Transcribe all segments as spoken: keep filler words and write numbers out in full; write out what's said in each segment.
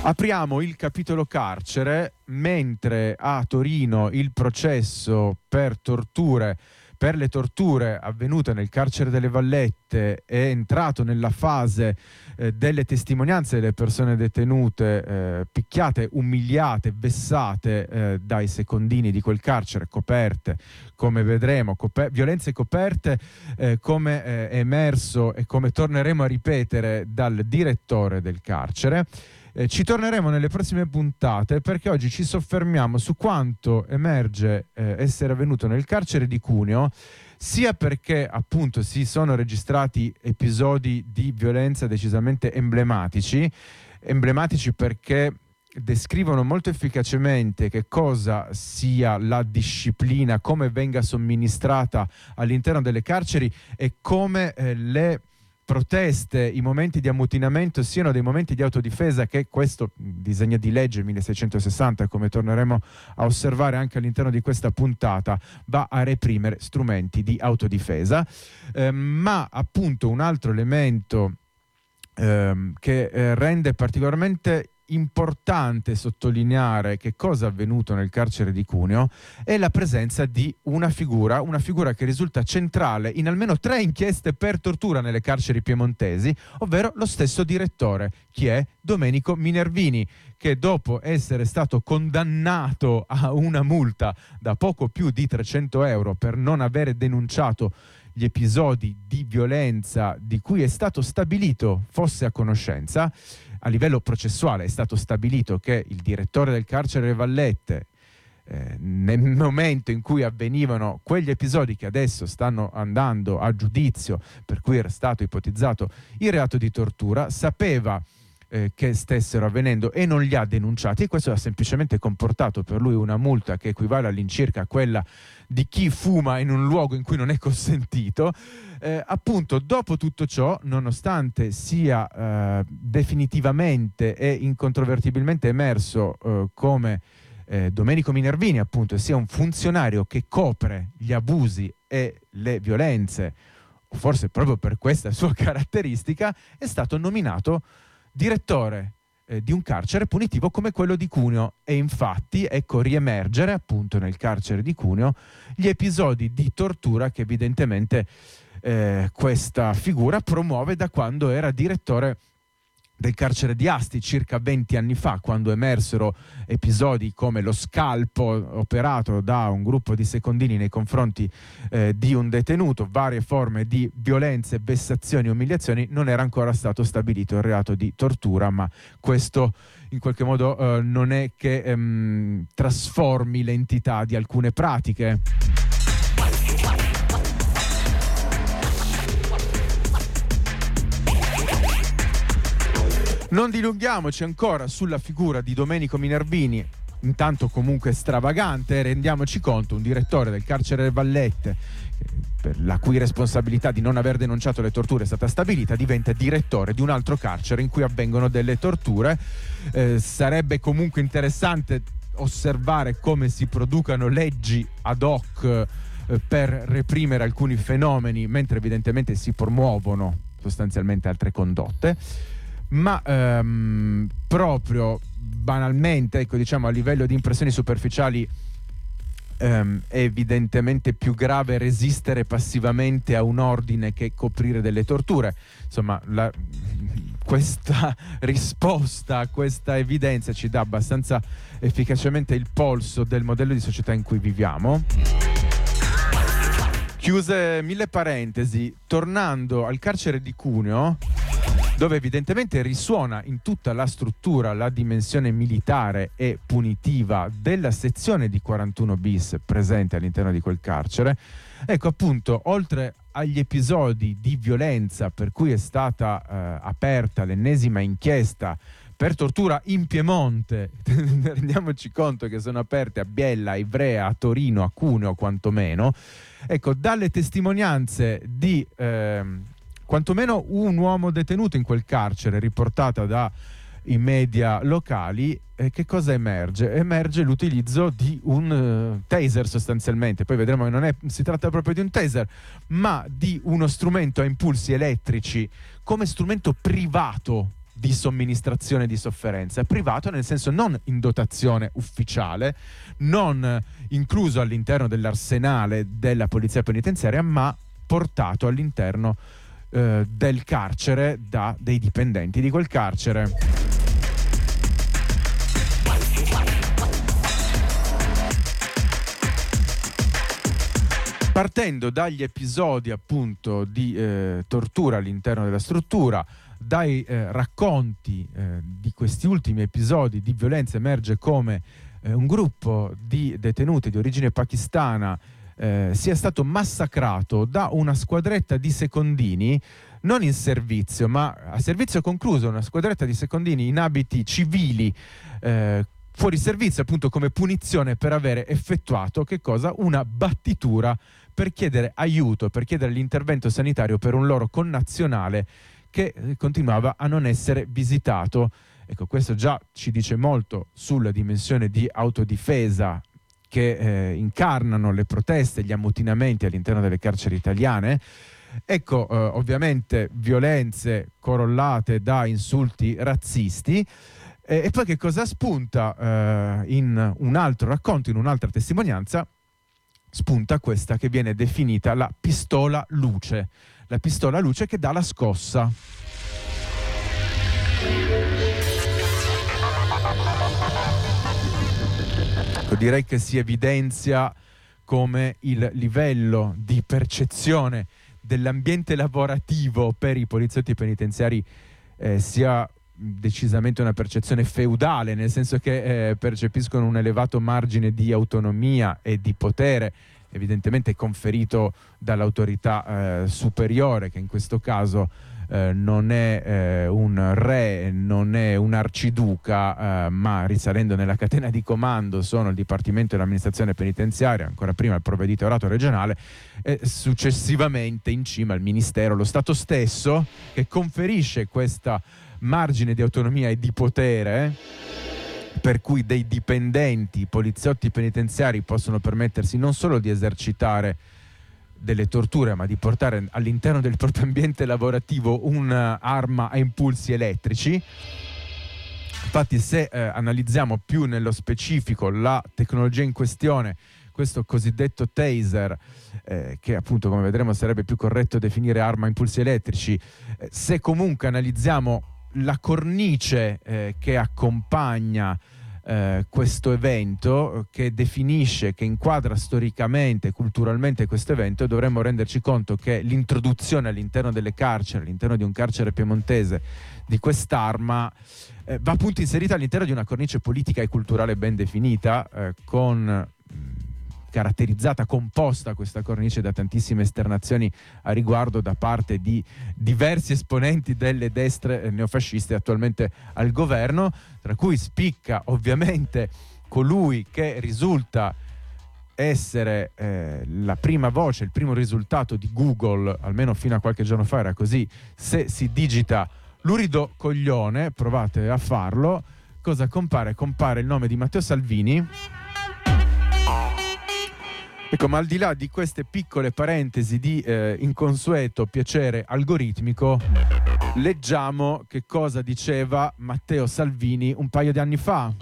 Apriamo il capitolo carcere, mentre a Torino il processo per torture, per le torture avvenute nel carcere delle Vallette è entrato nella fase eh, delle testimonianze delle persone detenute eh, picchiate, umiliate, vessate eh, dai secondini di quel carcere, coperte, come vedremo, coper- violenze coperte, eh, come eh, è emerso e come torneremo a ripetere dal direttore del carcere. Eh, ci torneremo nelle prossime puntate, perché oggi ci soffermiamo su quanto emerge eh, essere avvenuto nel carcere di Cuneo, sia perché appunto si sono registrati episodi di violenza decisamente emblematici, emblematici perché descrivono molto efficacemente che cosa sia la disciplina, come venga somministrata all'interno delle carceri e come eh, le proteste, i momenti di ammutinamento siano dei momenti di autodifesa che questo disegno di legge milleseicentosessanta, come torneremo a osservare anche all'interno di questa puntata, va a reprimere strumenti di autodifesa. Eh, ma appunto un altro elemento eh, che eh, rende particolarmente importante sottolineare che cosa è avvenuto nel carcere di Cuneo è la presenza di una figura, una figura che risulta centrale in almeno tre inchieste per tortura nelle carceri piemontesi, ovvero lo stesso direttore. Chi è? Domenico Minervini, che dopo essere stato condannato a una multa da poco più di trecento euro per non avere denunciato gli episodi di violenza di cui è stato stabilito fosse a conoscenza, a livello processuale è stato stabilito che il direttore del carcere delle Vallette, eh, nel momento in cui avvenivano quegli episodi che adesso stanno andando a giudizio, per cui era stato ipotizzato il reato di tortura, sapeva eh, che stessero avvenendo e non li ha denunciati, e questo ha semplicemente comportato per lui una multa che equivale all'incirca a quella di chi fuma in un luogo in cui non è consentito. Eh, appunto, dopo tutto ciò, nonostante sia eh, definitivamente e incontrovertibilmente emerso eh, come eh, Domenico Minervini appunto sia un funzionario che copre gli abusi e le violenze, o forse proprio per questa sua caratteristica, è stato nominato direttore eh, di un carcere punitivo come quello di Cuneo. E infatti ecco riemergere appunto nel carcere di Cuneo gli episodi di tortura che evidentemente Eh, questa figura promuove da quando era direttore del carcere di Asti circa venti anni fa, quando emersero episodi come lo scalpo operato da un gruppo di secondini nei confronti eh, di un detenuto, varie forme di violenze, vessazioni, umiliazioni. Non era ancora stato stabilito il reato di tortura, ma questo in qualche modo eh, non è che ehm, trasformi l'entità di alcune pratiche. Non dilunghiamoci ancora sulla figura di Domenico Minervini, intanto comunque stravagante. Rendiamoci conto, un direttore del carcere delle Vallette, per la cui responsabilità di non aver denunciato le torture è stata stabilita, diventa direttore di un altro carcere in cui avvengono delle torture. Eh, sarebbe comunque interessante osservare come si producano leggi ad hoc eh, per reprimere alcuni fenomeni, mentre evidentemente si promuovono sostanzialmente altre condotte. Ma ehm, proprio banalmente, ecco, diciamo a livello di impressioni superficiali, ehm, è evidentemente più grave resistere passivamente a un ordine che coprire delle torture. Insomma, la, questa risposta, questa evidenza ci dà abbastanza efficacemente il polso del modello di società in cui viviamo. Chiuse mille parentesi, tornando al carcere di Cuneo, dove evidentemente risuona in tutta la struttura la dimensione militare e punitiva della sezione di quarantuno bis presente all'interno di quel carcere. Ecco appunto, oltre agli episodi di violenza per cui è stata eh, aperta l'ennesima inchiesta per tortura in Piemonte, rendiamoci conto che sono aperte a Biella, a Ivrea, a Torino, a Cuneo quantomeno, ecco, dalle testimonianze di eh, quantomeno un uomo detenuto in quel carcere, riportata dai media locali, eh, che cosa emerge? Emerge l'utilizzo di un uh, taser sostanzialmente. Poi vedremo che non è, si tratta proprio di un taser, ma di uno strumento a impulsi elettrici come strumento privato di somministrazione di sofferenza. Privato nel senso non in dotazione ufficiale, non incluso all'interno dell'arsenale della polizia penitenziaria, ma portato all'interno eh, del carcere da dei dipendenti di quel carcere. Partendo dagli episodi appunto di eh, tortura all'interno della struttura, dai eh, racconti eh, di questi ultimi episodi di violenza, emerge come eh, un gruppo di detenuti di origine pakistana eh, sia stato massacrato da una squadretta di secondini, non in servizio, ma a servizio concluso, una squadretta di secondini in abiti civili, eh, fuori servizio appunto come punizione per avere effettuato che cosa? Una battitura per chiedere aiuto, per chiedere l'intervento sanitario per un loro connazionale che continuava a non essere visitato. Ecco, questo già ci dice molto sulla dimensione di autodifesa che eh, incarnano le proteste, gli ammutinamenti all'interno delle carceri italiane. Ecco, eh, ovviamente violenze corollate da insulti razzisti. E, e poi che cosa spunta eh, in un altro racconto, in un'altra testimonianza? Spunta questa che viene definita la pistola luce, la pistola luce che dà la scossa. Ecco, direi che si evidenzia come il livello di percezione dell'ambiente lavorativo per i poliziotti penitenziari eh, sia decisamente una percezione feudale, nel senso che eh, percepiscono un elevato margine di autonomia e di potere, evidentemente conferito dall'autorità eh, superiore, che in questo caso eh, non è eh, un re, non è un arciduca, eh, ma risalendo nella catena di comando sono il Dipartimento dell'Amministrazione Penitenziaria, ancora prima il Provveditorato regionale e successivamente in cima al Ministero, lo Stato stesso, che conferisce questa margine di autonomia e di potere, per cui dei dipendenti, poliziotti penitenziari possono permettersi non solo di esercitare delle torture, ma di portare all'interno del proprio ambiente lavorativo un'arma a impulsi elettrici. Infatti, se eh, analizziamo più nello specifico la tecnologia in questione, questo cosiddetto taser, eh, che appunto, come vedremo, sarebbe più corretto definire arma a impulsi elettrici, eh, se comunque analizziamo la cornice eh, che accompagna eh, questo evento, che definisce, che inquadra storicamente, culturalmente questo evento, dovremmo renderci conto che l'introduzione all'interno delle carceri, all'interno di un carcere piemontese, di quest'arma eh, va appunto inserita all'interno di una cornice politica e culturale ben definita, eh, con caratterizzata, composta questa cornice da tantissime esternazioni a riguardo da parte di diversi esponenti delle destre neofasciste attualmente al governo, tra cui spicca ovviamente colui che risulta essere eh, la prima voce, il primo risultato di Google, almeno fino a qualche giorno fa era così. Se si digita lurido coglione, provate a farlo, cosa compare? Compare il nome di Matteo Salvini. Ecco, ma al di là di queste piccole parentesi di eh, inconsueto piacere algoritmico, leggiamo che cosa diceva Matteo Salvini un paio di anni fa.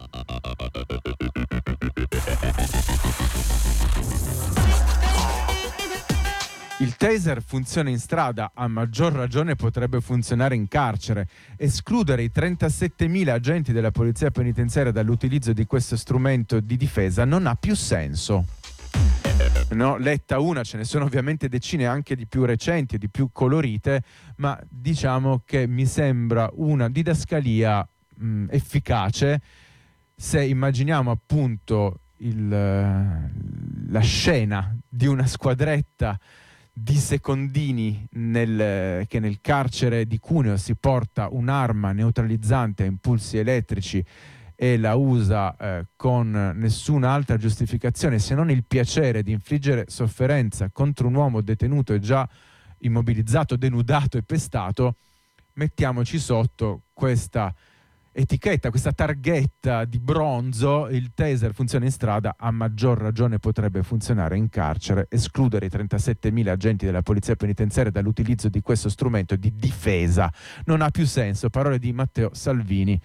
Il taser funziona in strada, a maggior ragione potrebbe funzionare in carcere. Escludere i trentasettemila agenti della polizia penitenziaria dall'utilizzo di questo strumento di difesa non ha più senso. No, letta una, ce ne sono ovviamente decine anche di più recenti e di più colorite, ma diciamo che mi sembra una didascalia mh, efficace se immaginiamo appunto il, la scena di una squadretta di secondini nel, che nel carcere di Cuneo si porta un'arma neutralizzante a impulsi elettrici e la usa eh, con nessun'altra giustificazione se non il piacere di infliggere sofferenza contro un uomo detenuto e già immobilizzato, denudato e pestato. Mettiamoci sotto questa etichetta, questa targhetta di bronzo, il taser funziona in strada, a maggior ragione potrebbe funzionare in carcere. Escludere i trentasettemila agenti della polizia penitenziaria dall'utilizzo di questo strumento di difesa non ha più senso. Parole di Matteo Salvini.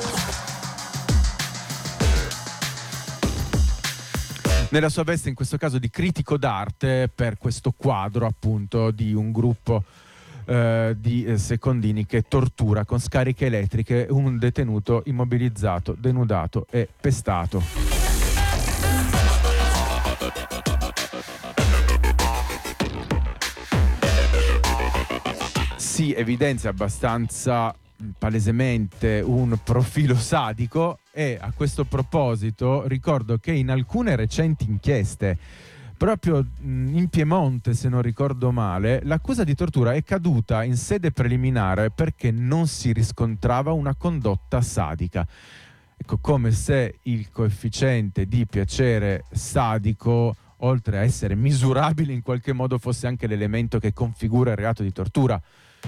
Nella sua veste in questo caso di critico d'arte per questo quadro appunto di un gruppo eh, di eh, secondini che tortura con scariche elettriche un detenuto immobilizzato, denudato e pestato. Si evidenzia abbastanza palesemente un profilo sadico, e a questo proposito ricordo che in alcune recenti inchieste, proprio in Piemonte se non ricordo male, l'accusa di tortura è caduta in sede preliminare perché non si riscontrava una condotta sadica. Ecco, come se il coefficiente di piacere sadico, oltre a essere misurabile in qualche modo, fosse anche l'elemento che configura il reato di tortura.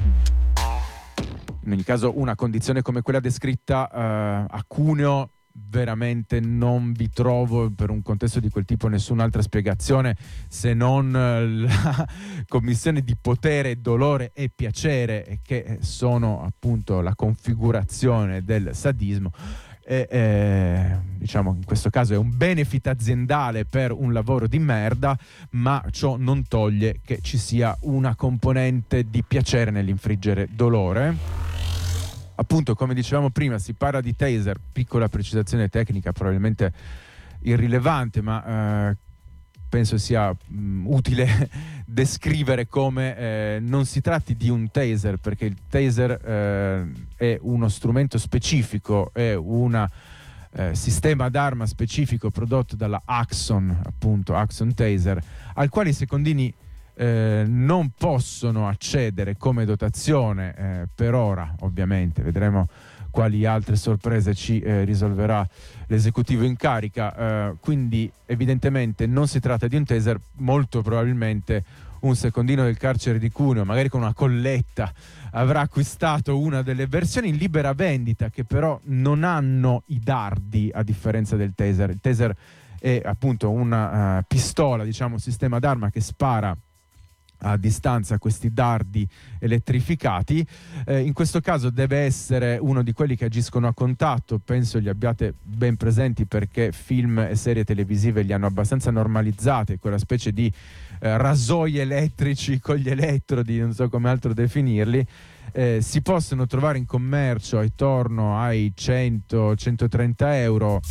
In ogni caso una condizione come quella descritta eh, a Cuneo veramente non vi trovo per un contesto di quel tipo nessun'altra spiegazione se non la commissione di potere, dolore e piacere, che sono appunto la configurazione del sadismo. E, eh, diciamo in questo caso è un benefit aziendale per un lavoro di merda, ma ciò non toglie che ci sia una componente di piacere nell'infliggere dolore. Appunto, come dicevamo prima, si parla di taser, piccola precisazione tecnica probabilmente irrilevante, ma eh, penso sia mh, utile descrivere come eh, non si tratti di un taser, perché il taser eh, è uno strumento specifico, è un eh, sistema d'arma specifico prodotto dalla Axon, appunto Axon Taser, al quale i secondini Eh, non possono accedere come dotazione eh, per ora. Ovviamente vedremo quali altre sorprese ci eh, risolverà l'esecutivo in carica, eh, quindi evidentemente non si tratta di un taser. Molto probabilmente un secondino del carcere di Cuneo, magari con una colletta, avrà acquistato una delle versioni in libera vendita che però non hanno i dardi, a differenza del taser. Il taser è appunto una uh, pistola, diciamo, sistema d'arma che spara a distanza questi dardi elettrificati. Eh, in questo caso deve essere uno di quelli che agiscono a contatto, penso li abbiate ben presenti perché film e serie televisive li hanno abbastanza normalizzate, quella specie di eh, rasoi elettrici con gli elettrodi, non so come altro definirli. Eh, si possono trovare in commercio attorno ai cento centotrenta euro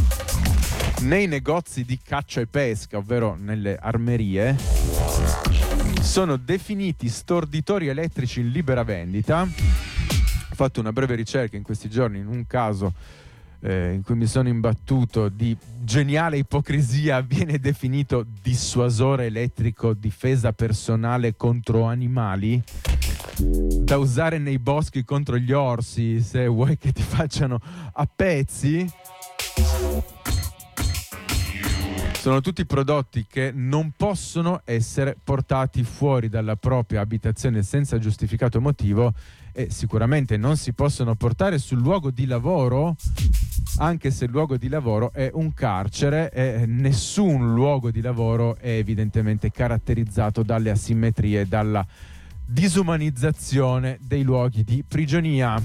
nei negozi di caccia e pesca, ovvero nelle armerie. Sono definiti storditori elettrici in libera vendita. Ho fatto una breve ricerca in questi giorni in un caso eh, in cui mi sono imbattuto di geniale ipocrisia. Viene definito dissuasore elettrico, difesa personale contro animali, da usare nei boschi contro gli orsi se vuoi che ti facciano a pezzi. Sono tutti prodotti che non possono essere portati fuori dalla propria abitazione senza giustificato motivo, e sicuramente non si possono portare sul luogo di lavoro, anche se il luogo di lavoro è un carcere, e nessun luogo di lavoro è evidentemente caratterizzato dalle asimmetrie, dalla disumanizzazione dei luoghi di prigionia.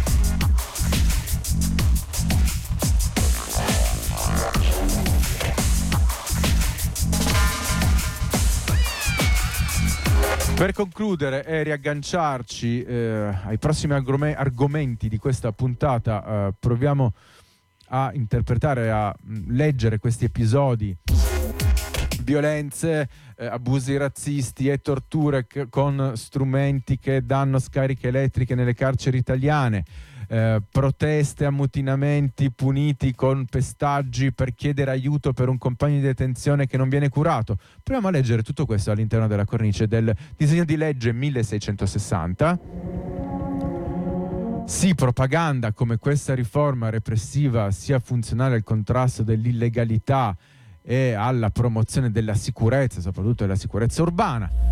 Per concludere e riagganciarci eh, ai prossimi argom- argomenti di questa puntata, eh, proviamo a interpretare, a mh, leggere questi episodi: violenze, eh, abusi razzisti e torture c- con strumenti che danno scariche elettriche nelle carceri italiane, eh, proteste, ammutinamenti puniti con pestaggi per chiedere aiuto per un compagno di detenzione che non viene curato. Proviamo a leggere tutto questo all'interno della cornice del disegno di legge milleseicentosessanta. Sì, propaganda come questa riforma repressiva sia funzionale al contrasto dell'illegalità e alla promozione della sicurezza, soprattutto della sicurezza urbana.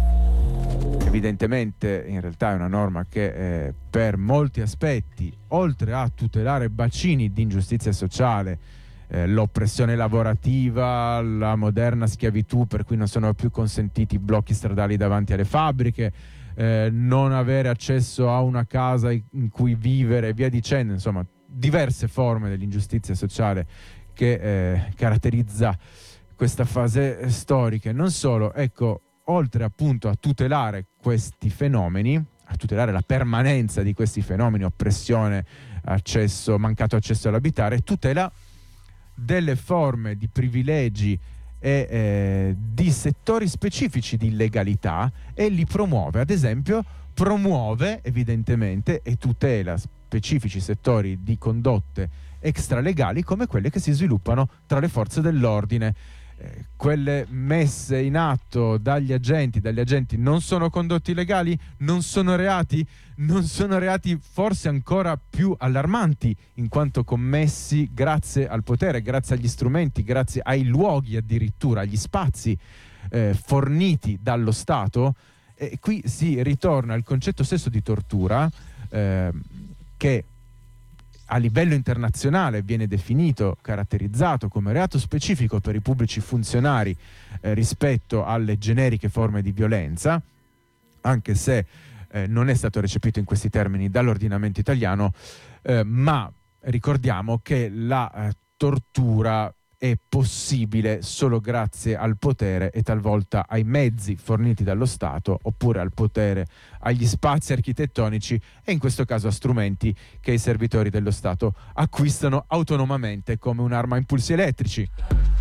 Evidentemente in realtà è una norma che eh, per molti aspetti, oltre a tutelare bacini di ingiustizia sociale, eh, l'oppressione lavorativa, la moderna schiavitù per cui non sono più consentiti blocchi stradali davanti alle fabbriche, eh, non avere accesso a una casa in cui vivere e via dicendo, insomma diverse forme dell'ingiustizia sociale che eh, caratterizza questa fase storica. Non solo, ecco, oltre appunto a tutelare questi fenomeni, a tutelare la permanenza di questi fenomeni, oppressione, accesso, mancato accesso all'abitare, tutela delle forme di privilegi e eh, di settori specifici di illegalità e li promuove. Ad esempio, promuove evidentemente e tutela specifici settori di condotte extralegali come quelle che si sviluppano tra le forze dell'ordine. Eh, quelle messe in atto dagli agenti, dagli agenti non sono condotti illegali, non sono reati, non sono reati forse ancora più allarmanti in quanto commessi grazie al potere, grazie agli strumenti, grazie ai luoghi addirittura, agli spazi eh, forniti dallo Stato. E qui si ritorna al concetto stesso di tortura eh, che a livello internazionale viene definito, caratterizzato come reato specifico per i pubblici funzionari eh, rispetto alle generiche forme di violenza, anche se eh, non è stato recepito in questi termini dall'ordinamento italiano, eh, ma ricordiamo che la eh, tortura è possibile solo grazie al potere e talvolta ai mezzi forniti dallo Stato, oppure al potere, agli spazi architettonici e in questo caso a strumenti che i servitori dello Stato acquistano autonomamente come un'arma a impulsi elettrici.